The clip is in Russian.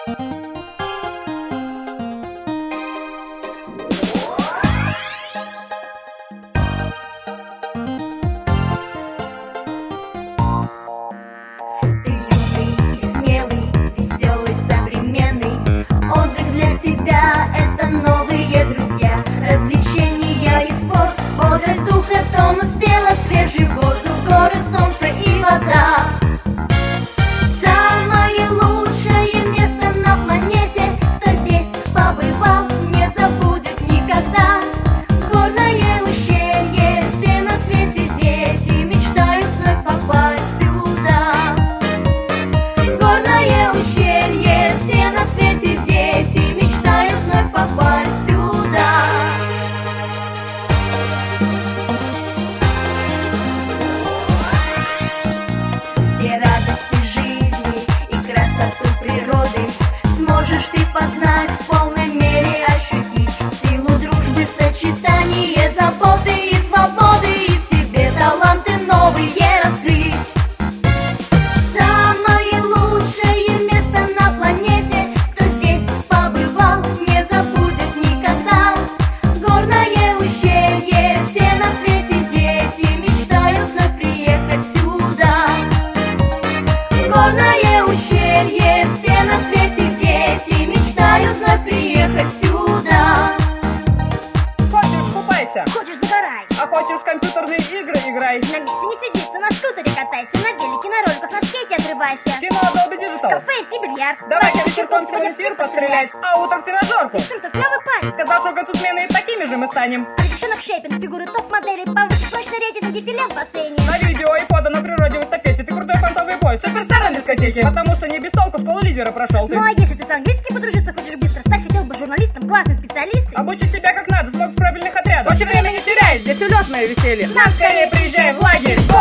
Свежий воздух, горы, солнце и вода. Самое лучшее место на планете. Кто здесь побывал, не забудет никогда. Горное ущелье, все на свете дети мечтают вновь попасть сюда. Горное ущелье, все на свете дети мечтают вновь попасть сюда. Все радости жизни и красоту природы сможешь ты познать, в полной мере ощутить силу дружбы, сочетание заботы и свободы, и в себе таланты новые раскрыть. Самое лучшее место на планете. Кто здесь побывал, не забудет никогда. Горное ущелье, все на свете дети мечтают вновь приехать сюда. Горное ущелье, все на свете дети мечтают вновь приехать сюда. Хочешь, купайся, Хочешь, загорай, а хочешь, в компьютерные игры играй. на месте не сидится, на скутере катайся, на велике, на роликах, на скейте отрывайся. Кино Adobe Digital. Кафе и бильярд. Давай-ка вечерком сегодня в тир пострелять, а утром в тренажерку. Инструктор клевый парень. Сказал, что к концу смены и такими же мы станем. А девчонок шейпинг, фигуры топ-модели, повысить мощный рейтинг, дефиле в бассейне. На видео и фото на природе в эстафете. Ты крутой фронтовый бой, суперстар на дискотеке. Потому что не без толку школу лидера прошел ты. Ну а если ты с английским подружиться хочешь быстро, стать хотел бы журналистом, классным специалистом. Обучить себя как надо, смог в правильных отрядах. Больше времени не теряй, здесь улетное веселье. Нам скорее приезжай в лагерь.